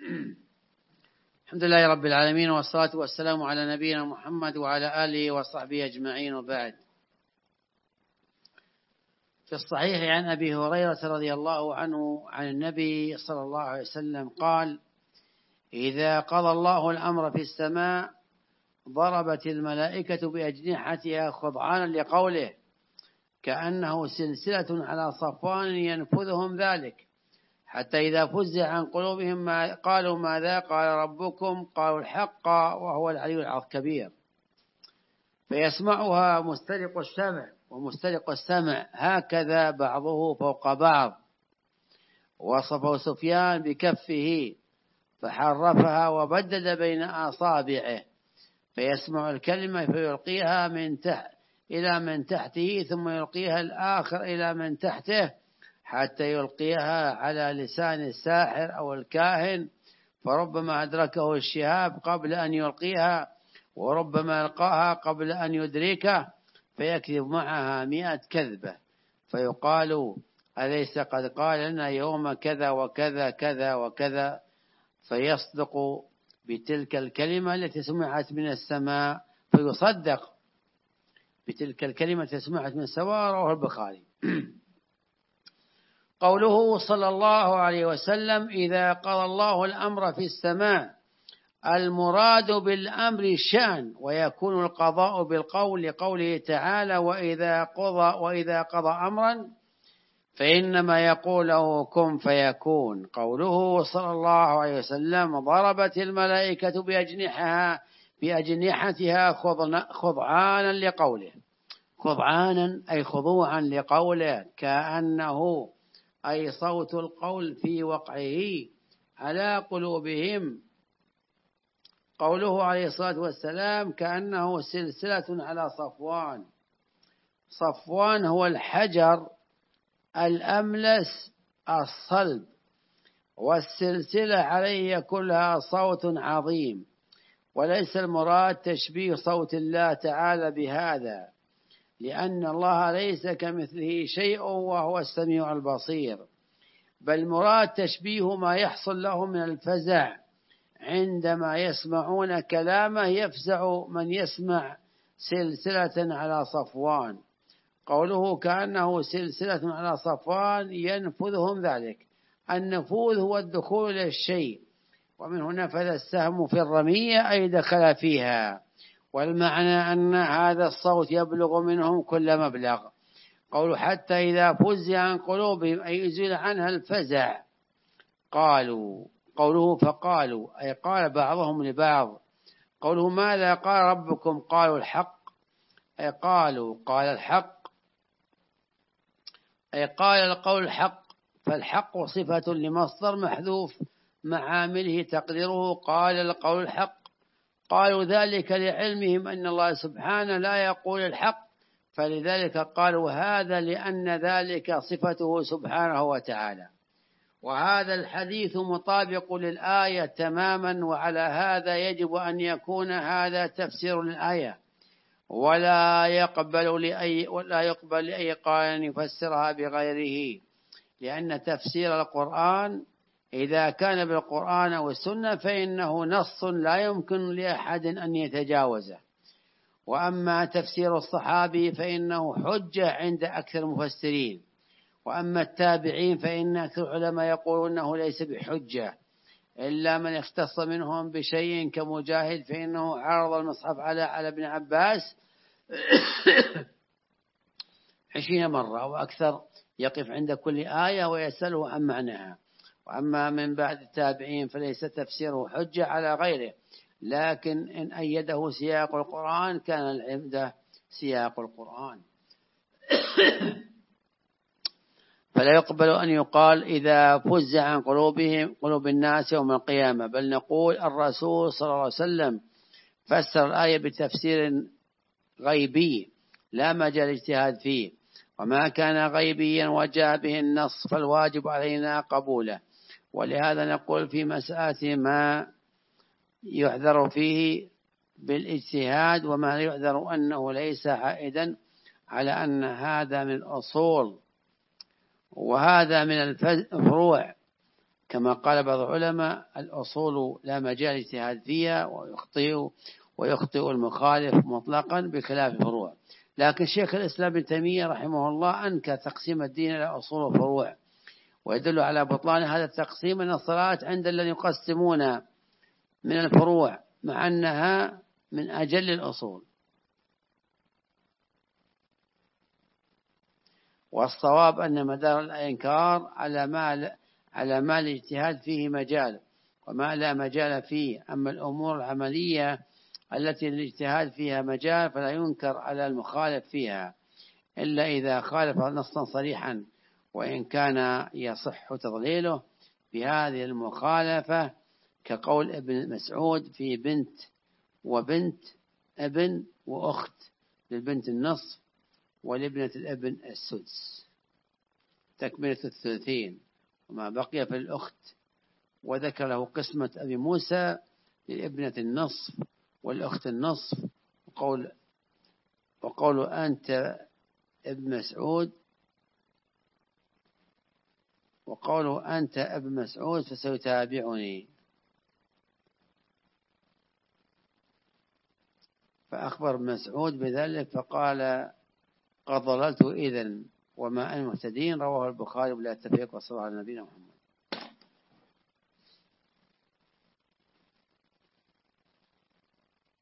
الحمد لله رب العالمين، والصلاة والسلام على نبينا محمد وعلى آله وصحبه أجمعين، وبعد. في الصحيح عن أبي هريرة رضي الله عنه عن النبي صلى الله عليه وسلم قال: إذا قضى الله الأمر في السماء ضربت الملائكة بأجنحتها خضعانا لقوله، كأنه سلسلة على صفوان ينفذهم ذلك، حتى إذا فزع عن قلوبهم قالوا ماذا قال ربكم؟ قالوا الحق وهو العلي الكبير. فيسمعها مسترق السمع ومسترق السمع هكذا بعضه فوق بعض. وصفه سفيان بكفه فحرفها وبدد بين أصابعه، فيسمع الكلمة فيلقيها إلى من تحته، ثم يلقيها الآخر إلى من تحته، حتى يلقيها على لسان الساحر أو الكاهن، فربما أدركه الشهاب قبل أن يلقيها، وربما ألقاها قبل أن يدركه، فيكذب معها 100 كذبة، فيقال: أليس قد قال لنا يوم كذا وكذا كذا وكذا؟ فيصدق بتلك الكلمة التي سمعت من السماء، فيصدق بتلك الكلمة التي سمعت من السماء. رواه البخاري. قوله صلى الله عليه وسلم: إذا قضى الله الأمر في السماء، المراد بالأمر الشأن، ويكون القضاء بالقول لقوله تعالى: وإذا قضى أمرا فإنما يقول له كن فيكون. قوله صلى الله عليه وسلم: ضربت الملائكة بأجنحتها خضعانا لقوله. خضعانا أي خضوعا لقوله، كأنه أي صوت القول في وقعه على قلوبهم. قوله عليه الصلاة والسلام: كأنه سلسلة على صفوان. صفوان هو الحجر الأملس الصلب، والسلسلة عليه كلها صوت عظيم، وليس المراد تشبيه صوت الله تعالى بهذا، لأن الله ليس كمثله شيء وهو السميع البصير، بل مراد تشبيه ما يحصل له من الفزع عندما يسمعون كلامه، يفزع من يسمع سلسلة على صفوان. قوله كأنه سلسلة على صفوان ينفذهم ذلك. النفوذ هو الدخول إلى الشيء، ومنه نفذ السهم في الرمية أي دخل فيها، والمعنى أن هذا الصوت يبلغ منهم كل مبلغ. قوله حتى إذا فزع عن قلوبهم أي يزيل عنها الفزع. قوله فقالوا أي قال بعضهم لبعض. قوله ماذا قال ربكم؟ قالوا الحق أي قالوا قال الحق أي قال القول الحق. فالحق صفة لمصدر محذوف مع عامله تقديره قال القول الحق. قالوا ذلك لعلمهم أن الله سبحانه لا يقول الحق، فلذلك قالوا هذا، لأن ذلك صفته سبحانه وتعالى. وهذا الحديث مطابق للآية تماما، وعلى هذا يجب أن يكون هذا تفسير للآية، ولا يقبل لأي قائل يفسرها بغيره، لأن تفسير القرآن إذا كان بالقرآن والسنة فإنه نص لا يمكن لأحد أن يتجاوزه. وأما تفسير الصحابي فإنه حجة عند أكثر المفسرين، وأما التابعين فإن أكثر العلماء يقولون أنه ليس بحجة، إلا من اختص منهم بشيء كمجاهد، فإنه عرض المصحف على ابن عباس 20 مرة وأكثر، يقف عند كل آية ويسأله عن معناها. وأما من بعد التابعين فليس تفسيره حجة على غيره، لكن إن أيده سياق القرآن كان العمدة سياق القرآن. فلا يقبل أن يقال إذا فزع عن قلوب الناس يوم القيامة، بل نقول الرسول صلى الله عليه وسلم فسر الآية بتفسير غيبي لا مجال اجتهاد فيه، وما كان غيبيا وجاء به النص فالواجب علينا قبوله. ولهذا نقول في مسألة ما يحذر فيه بالاجتهاد وما يحذر أنه ليس عائدا، على أن هذا من الأصول وهذا من الفروع، كما قال بعض العلماء الأصول لا مجال اجتهاد فيها ويخطئ المخالف مطلقا بخلاف الفروع. لكن شيخ الإسلام ابن تيمية رحمه الله أنكر تقسيم الدين إلى أصول وفروع، ويدل على بطلان هذا التقسيم أن الصلاة عند الذين يقسمون من الفروع مع أنها من أجل الأصول. والصواب أن مدار الإنكار على ما الاجتهاد فيه مجال وما لا مجال فيه. أما الأمور العملية التي الاجتهاد فيها مجال فلا ينكر على المخالف فيها إلا إذا خالف نصا صريحا، وإن كان يصح تضليله بهذه المخالفة، كقول ابن مسعود في بنت وبنت ابن وأخت، للبنت النصف ولابنة الابن السدس تكملة الثلثين وما بقي في الأخت. وذكر له قسمة أبي موسى للابنة النصف والأخت النصف، وقول أنت ابن مسعود، وقوله أنت ابن مسعود فسيتابعني. فأخبر مسعود بذلك فقال قد ضللت إذن وما أنا مهتدين. رواه البخاري بلا تفريق، وصلى على نبينا محمد.